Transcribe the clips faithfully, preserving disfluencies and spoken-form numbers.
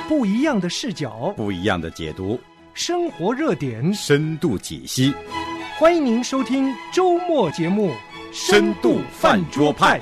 不一样的视角， 不一样的解读， 生活热点， 深度解析。 欢迎您收听周末节目《 深度饭桌派》。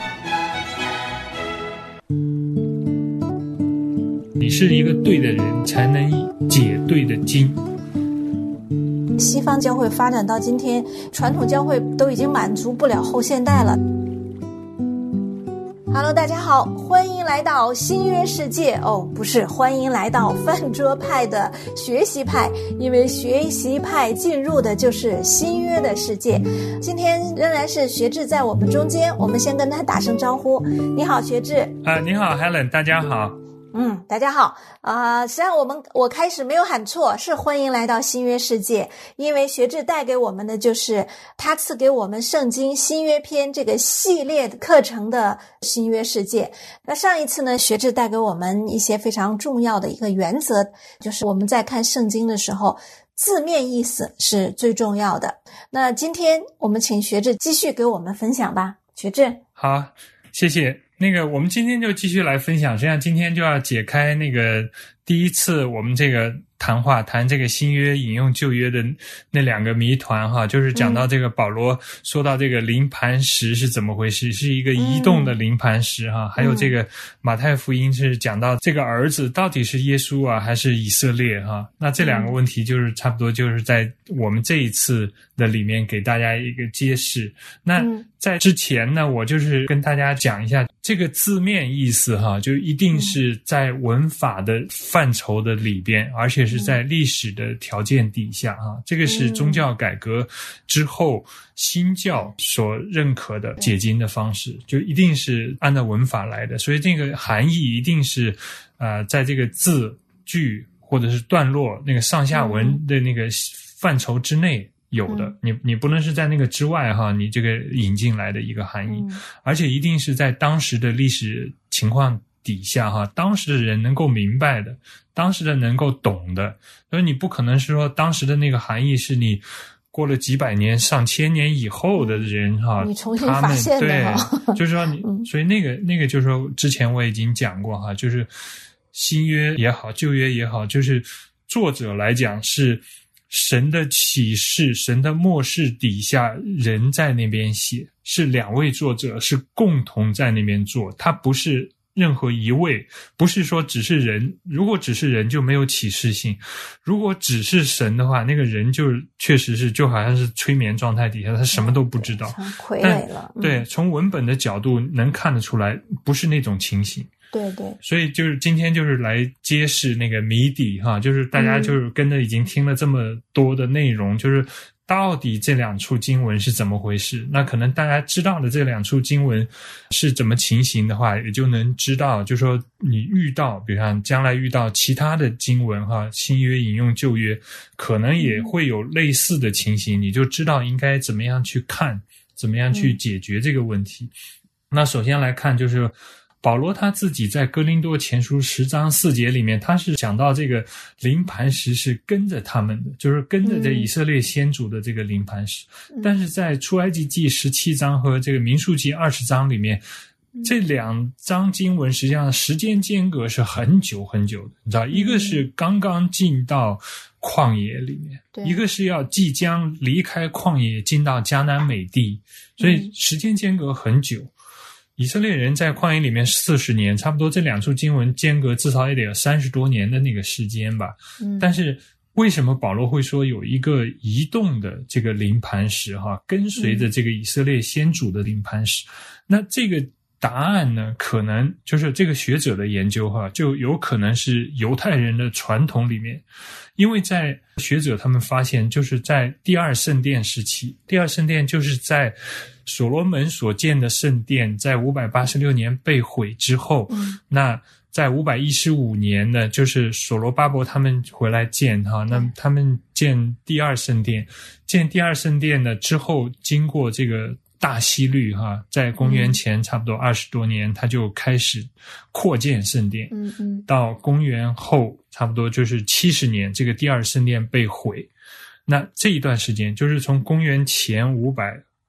你是一个对的人，才能解对的经。 西方教会发展到今天，传统教会都已经满足不了后现代了。Hello， 大家好，欢迎来到新约世界哦，不是，欢迎来到饭桌派的学习派，因为学习派进入的就是新约的世界。今天仍然是学志在我们中间，我们先跟他打声招呼。你好，学志。 啊、呃，你好 Helen， 大家好。 嗯，大家好啊、呃！实际上我们我开始没有喊错，是欢迎来到新约世界，因为学志带给我们的就是他赐给我们圣经新约篇这个系列课程的新约世界。那上一次呢，学志带给我们一些非常重要的一个原则，就是我们在看圣经的时候，字面意思是最重要的。那今天我们请学志继续给我们分享吧，学志。 好，谢谢。那个我们今天就继续来分享，实际上今天就要解开那个第一次我们这个谈话谈这个新约引用旧约的那两个谜团哈，就是讲到这个保罗说到这个临磐石是怎么回事，是一个移动的临磐石哈、嗯、还有这个马太福音是讲到这个儿子到底是耶稣啊还是以色列哈，那这两个问题就是差不多就是在我们这一次的里面给大家一个揭示。那在之前呢，我就是跟大家讲一下这个字面意思哈，就一定是在文法的范畴的里边，而且是在历史的条件底下哈，这个是宗教改革之后新教所认可的解经的方式，就一定是按照文法来的，所以这个含义一定是呃在这个字句或者是段落那个上下文的那个范畴之内有的，嗯、你你不能是在那个之外哈，你这个引进来的一个含义、嗯，而且一定是在当时的历史情况底下哈，当时的人能够明白的，当时的能够懂的，所以你不可能是说当时的那个含义是你过了几百年、上千年以后的人哈， 你重新发现的哈， 对，就是说你，嗯、所以那个那个就是说之前我已经讲过哈，就是新约也好，旧约也好，就是作者来讲是神的启示，神的默示底下人在那边写，是两位作者是共同在那边做，他不是任何一位，不是说只是人，如果只是人就没有启示性，如果只是神的话，那个人就确实是就好像是催眠状态底下他什么都不知道， 傀儡了、嗯、 对，从文本的角度能看得出来不是那种情形， 对对， 所以就是今天就是来揭示那个谜底哈，就是大家就是跟着已经听了这么多的内容、嗯、就是到底这两处经文是怎么回事，那可能大家知道的这两处经文是怎么情形的话，也就能知道就是说你遇到比如说将来遇到其他的经文哈，新约引用旧约可能也会有类似的情形，你就知道应该怎么样去看，怎么样去解决这个问题、嗯、那首先来看就是保罗他自己在哥林多前书十章四节里面，他是讲到这个临磐石是跟着他们的，就是跟着这以色列先祖的这个临磐石、嗯、但是在出埃及记十七章和这个民数记二十章里面，这两章经文实际上时间间隔是很久很久的，你知道，一个是刚刚进到旷野里面、嗯、一个是要即将离开旷野进到迦南美地，所以时间间隔很久、嗯，以色列人在旷野里面四十年，差不多这两处经文间隔至少也得有三十多年的那个时间吧。嗯，但是为什么保罗会说有一个移动的这个临磐石哈，跟随着这个以色列先祖的临磐石、嗯？那这个答案呢，可能就是这个学者的研究哈，就有可能是犹太人的传统里面，因为在学者他们发现，就是在第二圣殿时期，第二圣殿就是在所罗门所建的圣殿在五百八十六年被毁之后、嗯、那在五百一十五年呢，就是所罗巴伯他们回来建哈，那他们建第二圣殿，建第二圣殿呢之后，经过这个大希律哈，在公元前差不多二十多年、嗯、他就开始扩建圣殿，嗯嗯，到公元后差不多就是七十年，这个第二圣殿被毁。那这一段时间就是从公元前五百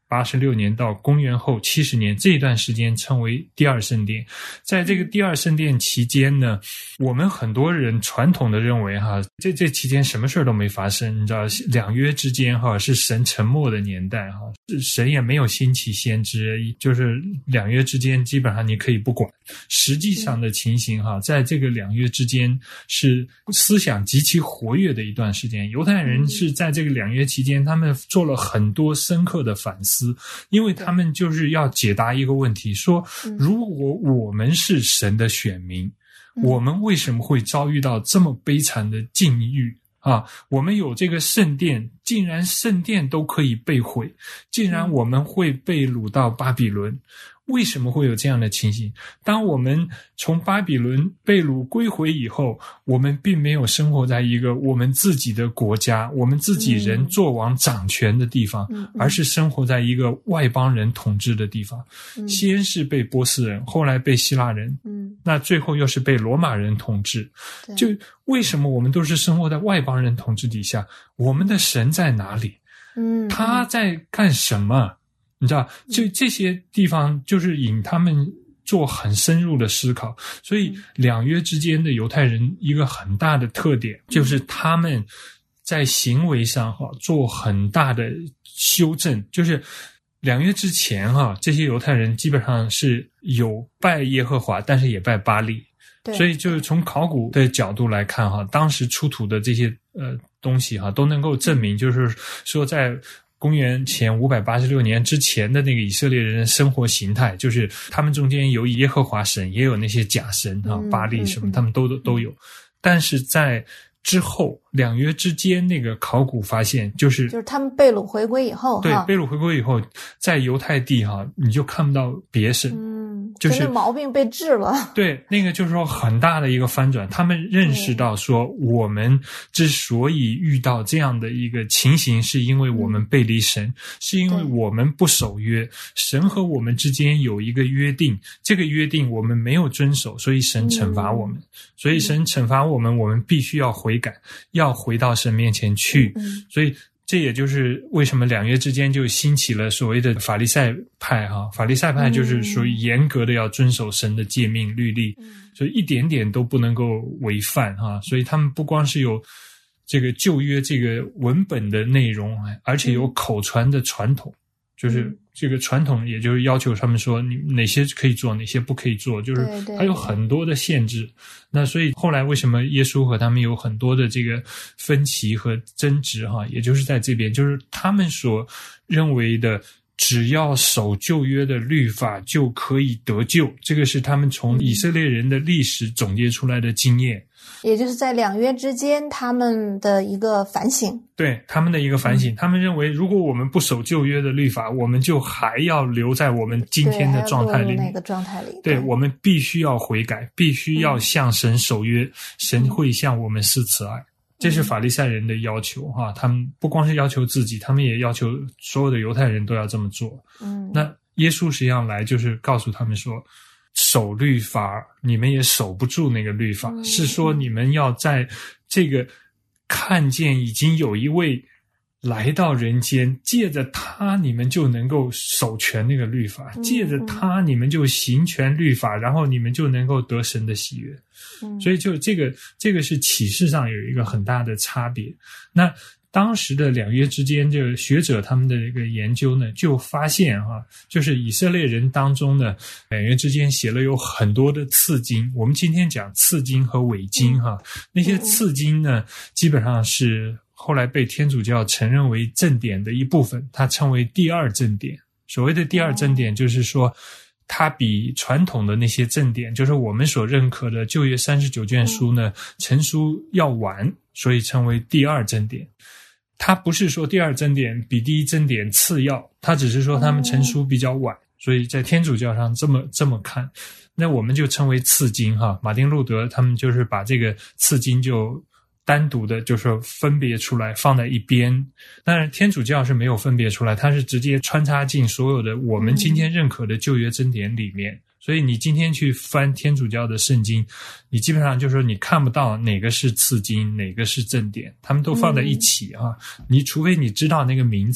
八十六年到公元后七十年这一段时间称为第二圣殿。在这个第二圣殿期间呢，我们很多人传统的认为哈，这这期间什么事都没发生，你知道，两约之间哈是神沉默的年代哈，神也没有兴起先知，就是两约之间基本上你可以不管。实际上的情形哈，在这个两约之间是思想极其活跃的一段时间。犹太人是在这个两约期间，他们做了很多深刻的反思，因为他们就是要解答一个问题，说如果我们是神的选民，我们为什么会遭遇到这么悲惨的境遇啊？我们有这个圣殿，竟然圣殿都可以被毁，竟然我们会被掳到巴比伦，为什么会有这样的情形？当我们从巴比伦被掳归回以后，我们并没有生活在一个我们自己的国家，我们自己人做王掌权的地方，嗯、而是生活在一个外邦人统治的地方。嗯、先是被波斯人，后来被希腊人，嗯、那最后又是被罗马人统治。就为什么我们都是生活在外邦人统治底下？我们的神在哪里？嗯，他在干什么？你知道，就这些地方就是引他们做很深入的思考。所以两约之间的犹太人一个很大的特点就是他们在行为上哈做很大的修正。就是两约之前哈，这些犹太人基本上是有拜耶和华，但是也拜巴力。所以就是从考古的角度来看哈，当时出土的这些呃东西哈都能够证明，就是说在公元前五百八十六年之前的那个以色列人的生活形态，就是他们中间有耶和华神，也有那些假神啊，巴力什么，他们都都有。但是在之后两约之间那个考古发现，就是就是他们被掳回归以后， 对，被掳回归以后，在犹太地哈，你就看不到别神。 嗯， 就是那毛病被治了。对， 那个就是说很大的一个翻转，他们认识到说，我们之所以遇到这样的一个情形，是因为我们背离神，嗯、是因为我们不守约，神和我们之间有一个约定，这个约定我们没有遵守，所以神惩罚我们，嗯、所以神惩罚我们，我们必须要悔改，要回到神面前去，嗯、所以。这也就是为什么两约之间就兴起了所谓的法利赛派哈，法利赛派就是属于严格的要遵守神的诫命律例，嗯、所以一点点都不能够违反哈，所以他们不光是有这个旧约这个文本的内容，而且有口传的传统，就是这个传统也就是要求他们说你哪些可以做，哪些不可以做，就是它有很多的限制。那所以后来为什么耶稣和他们有很多的这个分歧和争执哈，也就是在这边，就是他们所认为的只要守旧约的律法就可以得救，这个是他们从以色列人的历史总结出来的经验， 也就是在两约之间他们的一个反省。 对，他们的一个反省，嗯、他们认为如果我们不守旧约的律法，我们就还要留在我们今天的状态里面， 那个状态里。 对，对我们必须要悔改，必须要向神守约，嗯、神会向我们施慈爱。这是法利赛人的要求哈，他们不光是要求自己，他们也要求所有的犹太人都要这么做。嗯，那耶稣实际上来就是告诉他们说，守律法你们也守不住那个律法，嗯、是说你们要在这个看见已经有一位来到人间，借着他你们就能够守全那个律法，嗯、借着他你们就行全律法，然后你们就能够得神的喜悦。嗯、所以就这个这个是启示上有一个很大的差别。那当时的两约之间，这个学者他们的一个研究呢，就发现哈、啊，就是以色列人当中呢，两约之间写了有很多的次经。我们今天讲次经和伪经哈、啊，那些次经呢，基本上是后来被天主教承认为正典的一部分，它称为第二正典。所谓的第二正典，就是说它比传统的那些正典，就是我们所认可的旧约三十九卷书呢，成书要晚，所以称为第二正典。它不是说第二正典比第一正典次要，它只是说他们成书比较晚，所以在天主教上这么这么看，那我们就称为次经哈。马丁路德他们就是把这个次经就单独的就是分别出来放在一边，当然天主教是没有分别出来，它是直接穿插进所有的我们今天认可的旧约真典里面、嗯、所以你今天去翻天主教的圣经，你基本上就是说你看不到哪个是次经哪个是正典，他们都放在一起啊、嗯、你除非你知道那个名字，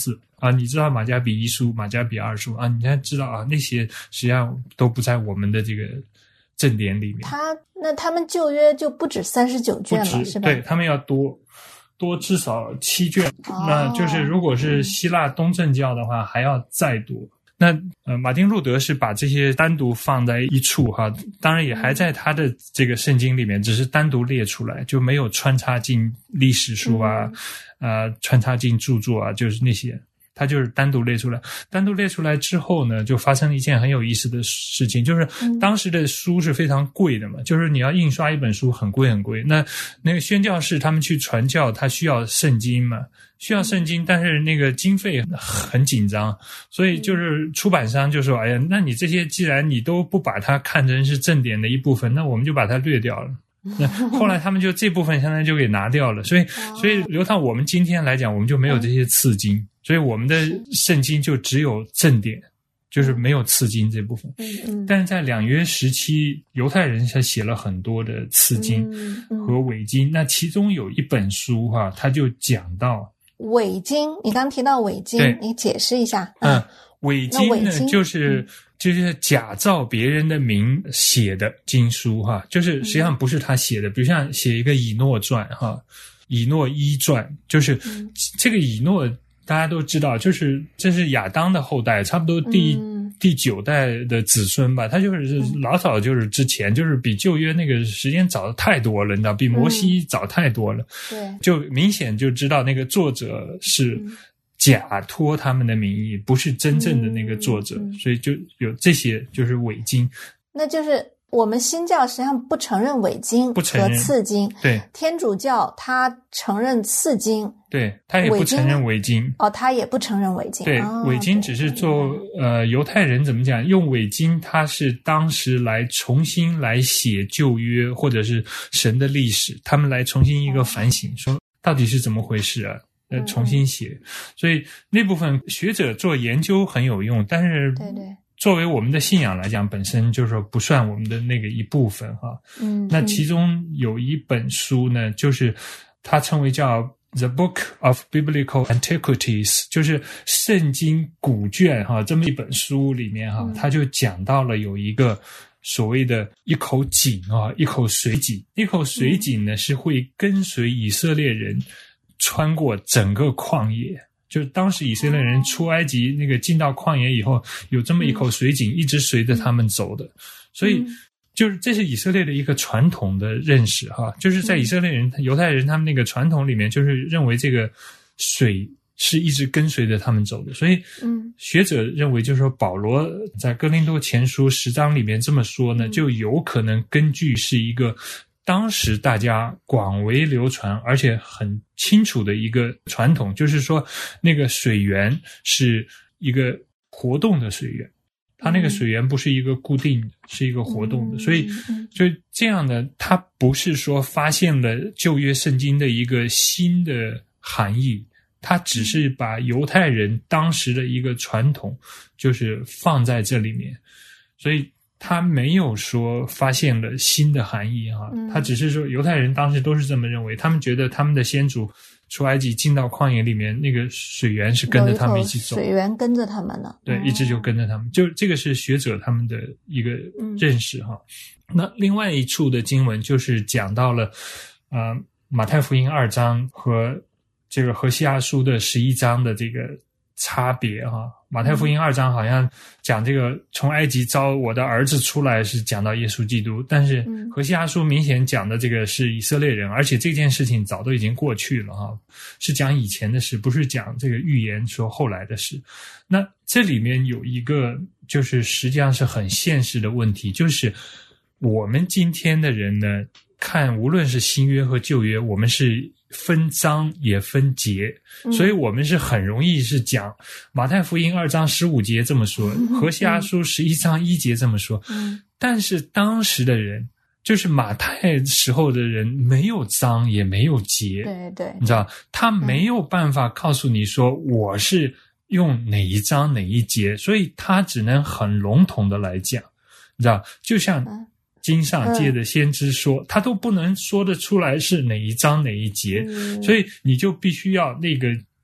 啊，你知道马加比一书、马加比二书啊，你现在知道啊，那些实际上都不在我们的这个正典里面。 他那他们旧约就不止三十九卷了，是吧？ 对，他们要多多至少七卷， 哦、 那就是如果是希腊东正教的话，还要再多。那呃，马丁路德是把这些单独放在一处哈，当然也还在他的这个圣经里面，只是单独列出来，就没有穿插进历史书啊，嗯、呃，穿插进著作啊，就是那些。它就是单独列出来，单独列出来之后呢，就发生了一件很有意思的事情，就是当时的书是非常贵的嘛，嗯、就是你要印刷一本书很贵很贵。那那个宣教士他们去传教，他需要圣经嘛，需要圣经，但是那个经费很紧张，所以就是出版商就说：“哎呀，那你这些既然你都不把它看成是正典的一部分，那我们就把它略掉了。”那后来他们就这部分相当于就给拿掉了，所以所以留到我们今天来讲，我们就没有这些次经，所以我们的圣经就只有正典，就是没有次经这部分。但是在两约时期，犹太人才写了很多的次经和伪经，那其中有一本书哈、啊，他就讲到伪经，你刚提到伪经，你解释一下。 嗯，伪经呢就是。嗯就是假造别人的名写的经书哈，就是实际上不是他写的，比如像写一个以诺传哈，以诺一传，就是这个以诺大家都知道，就是这是亚当的后代，差不多第、嗯、第九代的子孙吧，他就是老早就是之前，就是比旧约那个时间早的太多了，你知道，比摩西早太多了，对、嗯，就明显就知道那个作者是。嗯假托他们的名义，不是真正的那个作者、嗯、所以就有这些就是伪经。 那就是我们新教实际上不承认伪经和次经， 对， 天主教他承认次经， 对，他也不承认伪经。 哦，他也不承认伪经。 对， 哦、 伪经只是做呃犹太人怎么讲，用伪经他是当时来重新来写旧约或者是神的历史，他们来重新一个反省，说到底是怎么回事啊？呃，重新写，所以那部分学者做研究很有用，但是对对，作为我们的信仰来讲，本身就是说不算我们的那个一部分哈。嗯，那其中有一本书呢，就是它称为叫 The Book of Biblical Antiquities， 就是圣经古卷哈，这么一本书里面哈，它就讲到了有一个所谓的一口井啊，一口水井，一口水井呢是会跟随以色列人。穿过整个旷野，就是当时以色列人出埃及那个进到旷野以后，有这么一口水井一直随着他们走的，所以就是这是以色列的一个传统的认识哈，就是在以色列人、犹太人他们那个传统里面，就是认为这个水是一直跟随着他们走的，所以学者认为就是说保罗在哥林多前书十章里面这么说呢，就有可能根据是一个当时大家广为流传而且很清楚的一个传统，就是说那个水源是一个活动的水源，它那个水源不是一个固定的，是一个活动的，所以就这样的，它不是说发现了旧约圣经的一个新的含义，它只是把犹太人当时的一个传统就是放在这里面，所以他没有说发现了新的含义哈，他只是说犹太人当时都是这么认为，他们觉得他们的先祖出埃及进到旷野里面，那个水源是跟着他们一起走， 水源跟着他们的， 对，一直就跟着他们，就这个是学者他们的一个认识哈。嗯、那另外一处的经文就是讲到了呃马太福音二章和这个何西阿书的十一章的这个差别哈。马太福音二章好像讲这个从埃及招我的儿子出来是讲到耶稣基督，但是何西阿书明显讲的这个是以色列人，而且这件事情早都已经过去了哈，是讲以前的事，不是讲这个预言说后来的事。那这里面有一个就是实际上是很现实的问题，就是我们今天的人呢，看无论是新约和旧约，我们是分章也分节，所以我们是很容易是讲马太福音二章十五节这么说，何西阿书十一章一节这么说，但是当时的人就是马太时候的人没有章也没有节， 对对， 你知道他没有办法告诉你说我是用哪一章哪一节，所以他只能很笼统的来讲，你知道就像经上界的先知说、嗯、他都不能说得出来是哪一章哪一节、嗯、所以你就必须要那个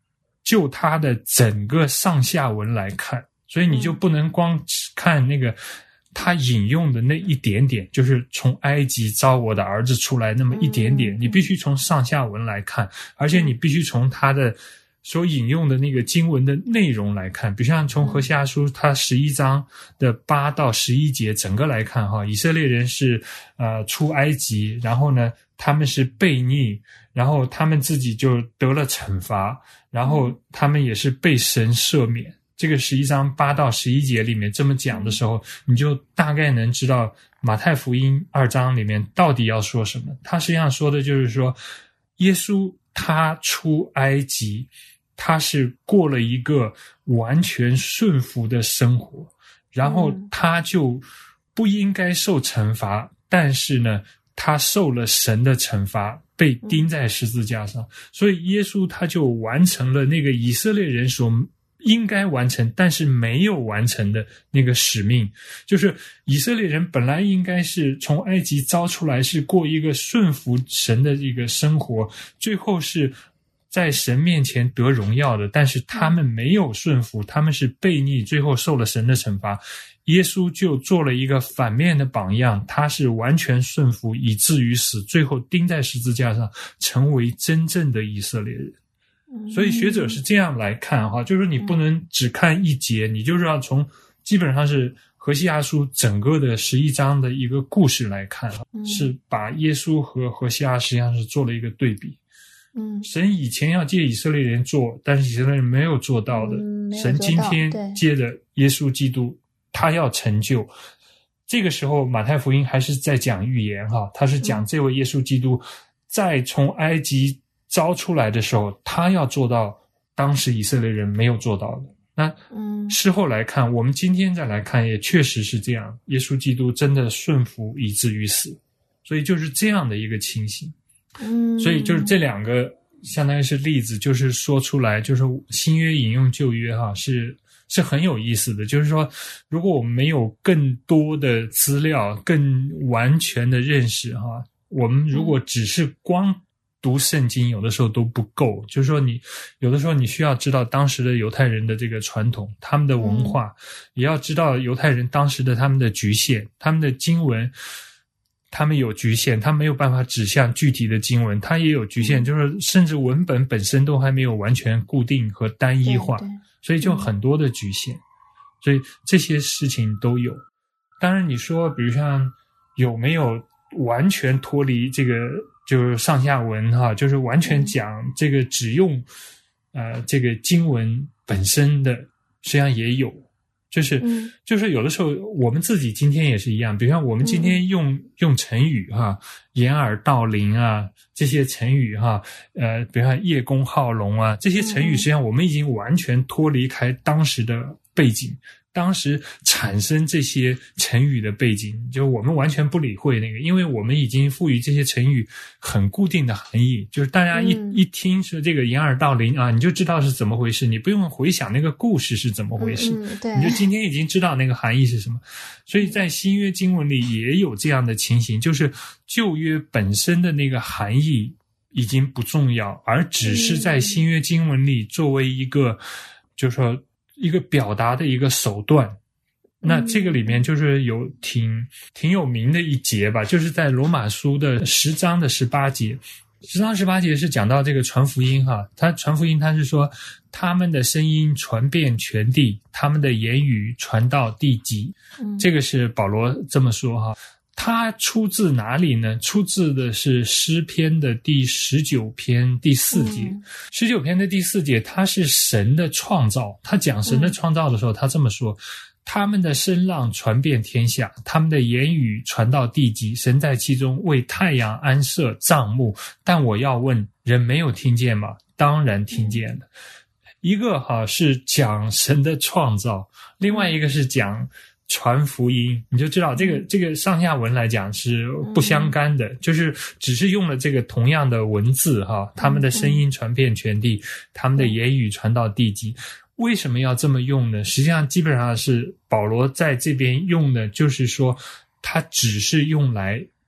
就它的整个上下文来看，所以你就不能光只看那个他引用的那一点点，就是从埃及招我的儿子出来那么一点点，你必须从上下文来看，而且你必须从他的所引用的那个经文的内容来看，比如像从何西阿书它十一章的八到十一节整个来看哈，以色列人是呃出埃及，然后呢他们是悖逆，然后他们自己就得了惩罚，然后他们也是被神赦免。这个十一章八到十一节里面这么讲的时候，你就大概能知道马太福音二章里面到底要说什么。他实际上说的就是说，耶稣他出埃及，他是过了一个完全顺服的生活，然后他就不应该受惩罚，但是呢他受了神的惩罚，被钉在十字架上，所以耶稣他就完成了那个以色列人所应该完成但是没有完成的那个使命。就是以色列人本来应该是从埃及招出来，是过一个顺服神的一个生活，最后是在神面前得荣耀的，但是他们没有顺服，他们是悖逆，最后受了神的惩罚。耶稣就做了一个反面的榜样，他是完全顺服以至于死，最后钉在十字架上，成为真正的以色列人。所以学者是这样来看哈，就是你不能只看一节，你就是要从基本上是何西阿书整个的十一章的一个故事来看，是把耶稣和何西阿实际上是做了一个对比。嗯，神以前要借以色列人做，但是以色列人没有做到的，嗯、神今天借着耶稣基督他要成就。这个时候马太福音还是在讲预言哈，他是讲这位耶稣基督在从埃及招出来的时候，他要做到当时以色列人没有做到的。那事后来看，我们今天再来看，也确实是这样，耶稣基督真的顺服以至于死，所以就是这样的一个情形。嗯，所以就是这两个相当于是例子，就是说出来，就是新约引用旧约哈，是是很有意思的。就是说，如果我们没有更多的资料、更完全的认识哈，我们如果只是光读圣经，有的时候都不够。就是说，你有的时候你需要知道当时的犹太人的这个传统、他们的文化，嗯、也要知道犹太人当时的他们的局限、他们的经文。他们有局限，他没有办法指向具体的经文，他也有局限，就是甚至文本本身都还没有完全固定和单一化，所以就很多的局限，所以这些事情都有。当然你说比如像有没有完全脱离这个就是上下文哈，就是完全讲这个只用呃这个经文本身的，实际上也有。就是、嗯、就是有的时候我们自己今天也是一样，比如像我们今天用、嗯、用成语哈，掩耳盗铃啊，这些成语哈，呃，比如像叶公好龙啊，这些成语实际上我们已经完全脱离开当时的背景，当时产生这些成语的背景，就我们完全不理会那个，因为我们已经赋予这些成语很固定的含义，就是大家一、嗯、一听说这个掩耳盗铃啊，你就知道是怎么回事，你不用回想那个故事是怎么回事，嗯、对，你就今天已经知道那个含义是什么。所以在新约经文里也有这样的情形，就是旧约本身的那个含义已经不重要，而只是在新约经文里作为一个，就是说一个表达的一个手段。那这个里面就是有挺挺有名的一节吧，就是在罗马书的十章的十八节，十章十八节是讲到这个传福音哈，他传福音他是说他们的声音传遍全地，他们的言语传到地极，这个是保罗这么说哈。它出自哪里呢？出自的是诗篇的第十九篇第四节。嗯、十九篇的第四节，它是神的创造。他讲神的创造的时候，他这么说：他们的声浪传遍天下，他们的言语传到地极。神在其中为太阳安设帐幕。但我要问，人没有听见吗？当然听见了。一个哈是讲神的创造，另外一个是讲传福音，你就知道这个这个上下文来讲是不相干的，嗯、就是只是用了这个同样的文字哈，他们的声音传遍全地，嗯、他们的言语传到地极。为什么要这么用呢？实际上基本上是保罗在这边用的，就是说他只是用来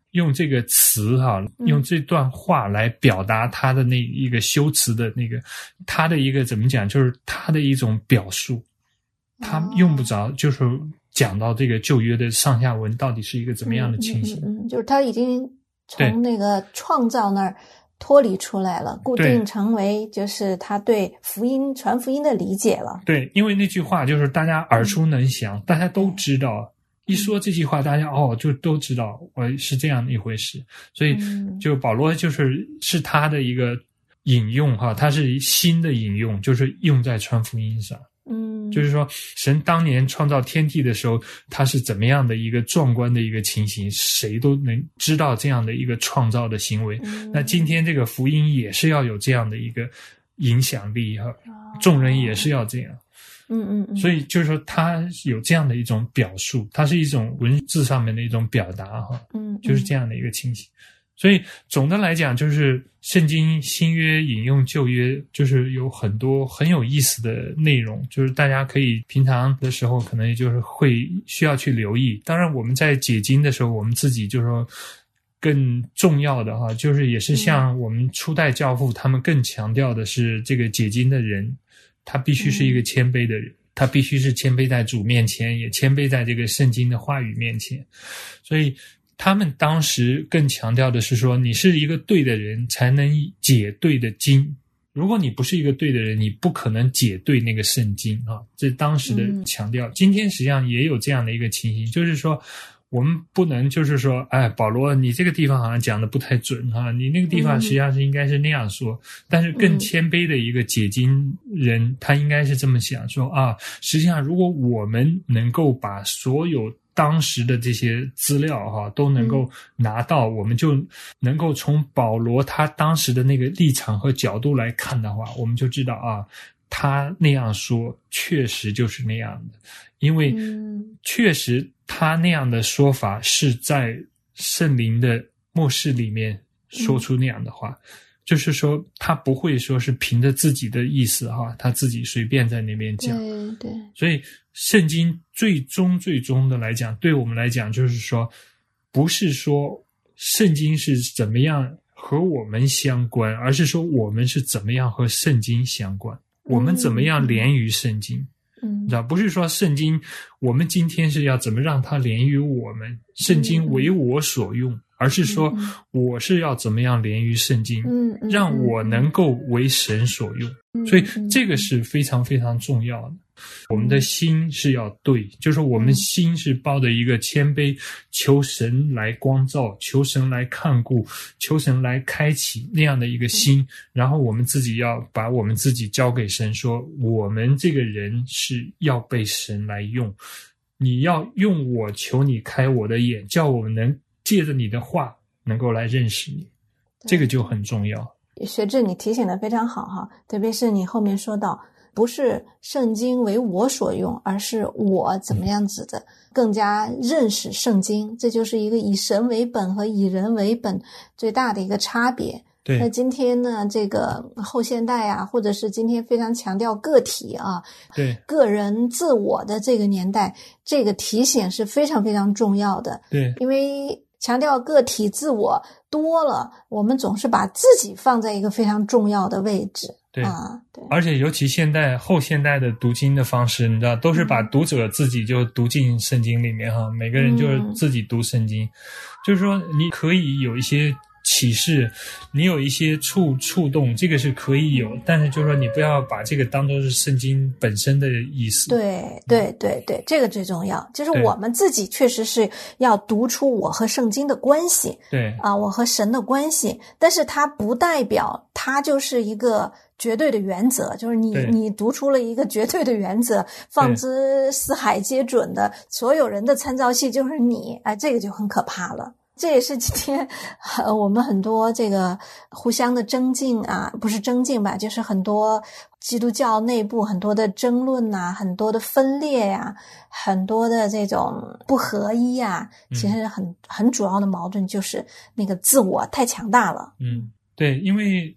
用这个词哈、啊，用这段话来表达他的那一个修辞的那个，他的一个怎么讲，就是他的一种表述，他用不着就是讲到这个旧约的上下文到底是一个怎么样的情形， 嗯嗯嗯嗯、就是他已经从那个创造那儿脱离出来了，固定成为就是他对福音传福音的理解了。 对，因为那句话就是大家耳熟能详，嗯、大家都知道。一说这句话，大家哦就都知道，哦是这样的一回事。所以就保罗就是是他的一个引用哈，他是新的引用，就是用在传福音上。嗯，就是说神当年创造天地的时候，他是怎么样的一个壮观的一个情形，谁都能知道这样的一个创造的行为。嗯、那今天这个福音也是要有这样的一个影响力哈，众人也是要这样。 嗯嗯嗯， 所以就是说，它有这样的一种表述，它是一种文字上面的一种表达哈， 嗯， 就是这样的一个情形。所以总的来讲，就是圣经新约引用旧约，就是有很多很有意思的内容，就是大家可以平常的时候可能也就是会需要去留意。当然，我们在解经的时候，我们自己就是说更重要的哈，就是也是像我们初代教父他们更强调的是这个解经的人。他必须是一个谦卑的人，他必须是谦卑在主面前，也谦卑在这个圣经的话语面前。所以他们当时更强调的是说，你是一个对的人才能解对的经，如果你不是一个对的人，你不可能解对那个圣经啊，这是当时的强调。今天实际上也有这样的一个情形，就是说我们不能就是说，哎，保罗你这个地方好像讲的不太准哈，你那个地方实际上是应该是那样说。嗯、但是更谦卑的一个解经人，他应该是这么想说啊，实际上如果我们能够把所有当时的这些资料哈都能够拿到，嗯、我们就能够从保罗他当时的那个立场和角度来看的话，我们就知道啊，他那样说确实就是那样的，因为确实他那样的说法是在圣灵的默示里面说出那样的话，嗯、就是说他不会说是凭着自己的意思哈，他自己随便在那边讲。 对对。 所以圣经最终最终的来讲，对我们来讲就是说，不是说圣经是怎么样和我们相关，而是说我们是怎么样和圣经相关，嗯、我们怎么样连于圣经。嗯，知道不是说圣经，我们今天是要怎么让它连于我们，圣经为我所用，嗯、而是说我是要怎么样连于圣经，嗯、让我能够为神所用。嗯、所以这个是非常非常重要的。我们的心是要对，就是我们心是抱着一个谦卑，求神来光照，求神来看顾，求神来开启那样的一个心，然后我们自己要把我们自己交给神，说我们这个人是要被神来用，你要用我，求你开我的眼，叫我们能借着你的话能够来认识你，这个就很重要。 学志你提醒得非常好哈，特别是你后面说到不是圣经为我所用，而是我怎么样子的更加认识圣经，这就是一个以神为本和以人为本最大的一个差别。 对， 那今天呢，这个后现代啊，或者是今天非常强调个体啊， 对， 个人自我的这个年代，这个提醒是非常非常重要的。 对， 因为强调个体自我多了，我们总是把自己放在一个非常重要的位置。 对啊，对， 而且尤其现代后现代的读经的方式，你知道，都是把读者自己就读进圣经里面哈，嗯、每个人就是自己读圣经，嗯、就是说你可以有一些启示，你有一些触触动，这个是可以有，但是就是说你不要把这个当作是圣经本身的意思。 对对对对，这个最重要，就是我们自己确实是要读出我和圣经的关系， 对啊，我和神的关系，但是它不代表它就是一个绝对的原则，就是你你读出了一个绝对的原则，放之四海皆准的，所有人的参照系就是你，哎，这个就很可怕了。这也是今天呃我们很多这个互相的争竞啊，不是争竞吧，就是很多基督教内部很多的争论啊，很多的分裂呀、啊，很多的这种不合一啊，其实很、嗯、很主要的矛盾就是那个自我太强大了。 嗯，对，因为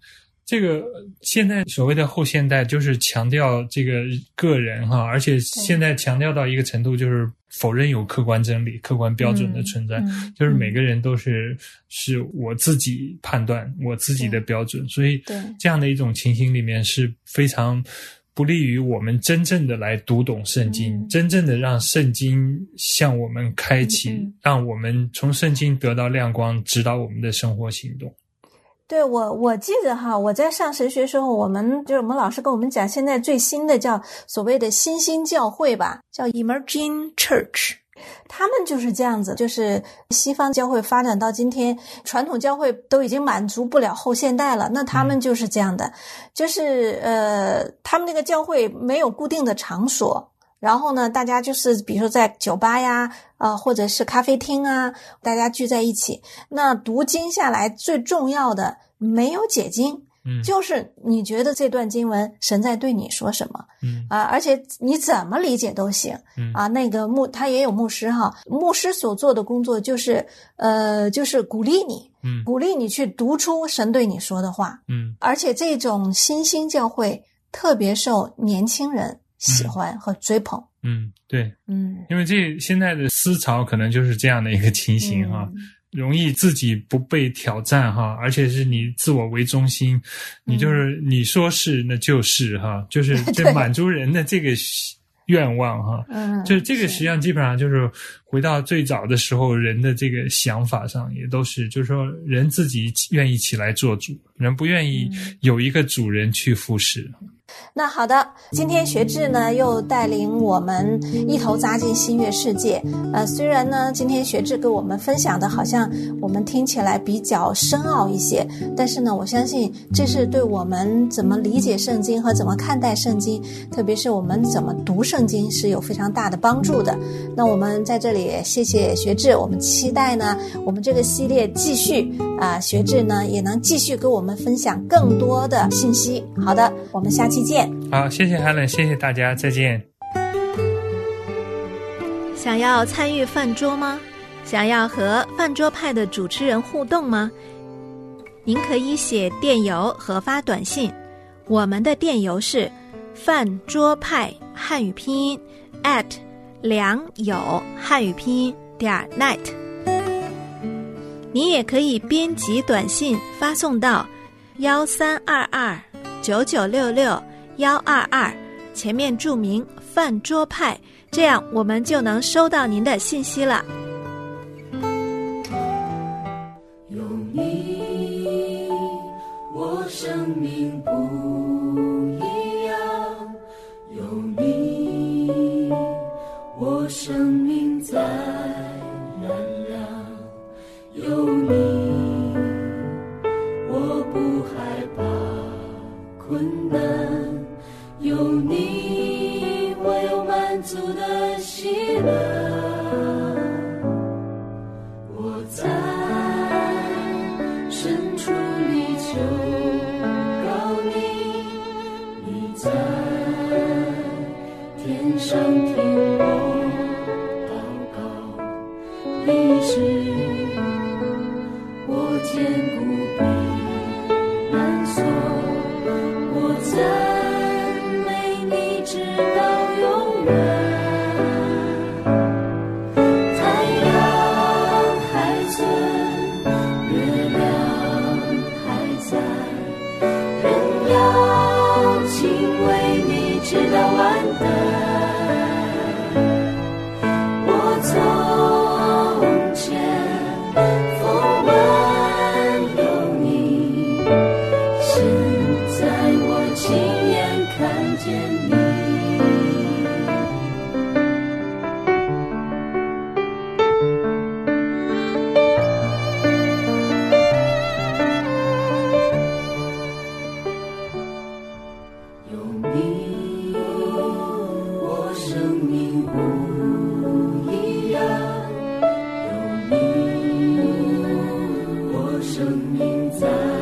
这个现在所谓的后现代就是强调这个个人哈，而且现在强调到一个程度，就是否认有客观真理、客观标准的存在， 嗯、 就是每个人都是是我自己判断我自己的标准，所以这样的一种情形里面是非常不利于我们真正的来读懂圣经，嗯、真正的让圣经向我们开启，嗯嗯、让我们从圣经得到亮光，指导我们的生活行动。 对，我我记得哈，我在上神学的时候，我们就是我们老师跟我们讲，现在最新的叫所谓的新兴教会吧，叫 Emerging Church。他们就是这样子，就是西方教会发展到今天，传统教会都已经满足不了后现代了，那他们就是这样的，嗯、就是呃，他们那个教会没有固定的场所。然后呢，大家就是比如说在酒吧呀，呃，或者是咖啡厅啊，大家聚在一起。那读经下来最重要的没有解经，嗯，就是你觉得这段经文神在对你说什么，嗯啊，而且你怎么理解都行，嗯啊，那个牧他也有牧师哈，牧师所做的工作就是呃就是鼓励你，嗯，鼓励你去读出神对你说的话，嗯，而且这种新兴教会特别受年轻人喜欢和追捧。 嗯，对，嗯，因为这现在的思潮可能就是这样的一个情形哈，嗯、容易自己不被挑战哈，而且是你自我为中心，你就是你说是那就是哈，就是就满足人的这个愿望哈，嗯，就是这个实际上基本上就是回到最早的时候人的这个想法上也都是，就是说人自己愿意起来做主，人不愿意有一个主人去服侍。 那好的，今天学志呢又带领我们一头扎进新约世界。呃，虽然呢今天学志跟我们分享的好像我们听起来比较深奥一些，但是呢我相信这是对我们怎么理解圣经和怎么看待圣经，特别是我们怎么读圣经是有非常大的帮助的。那我们在这里谢谢学志，我们期待呢我们这个系列继续啊、呃，学志呢也能继续跟我们分享更多的信息。好的，我们下期见。 好，谢谢 Helen， 谢谢大家，再见。 想要参与饭桌吗？想要和饭桌派的主持人互动吗？您可以写电邮和发短信，我们的电邮是饭桌派汉语拼音 at 良友汉语拼音点 net。你也可以编辑短信发送到幺三二二九九六六幺二二，前面注明饭桌派，这样我们就能收到您的信息了。 有你，我生命不一样；有你，我生命在燃亮；有你，我不害怕困难。有你，我有满足的喜乐。我在深处里求告你，你在天上听我祷告。你是我坚固避难所，我在直到永远。太阳还存，月亮还在，人要敬畏你直到完蛋。我从前风闻有你，现在我亲眼看见你。生命在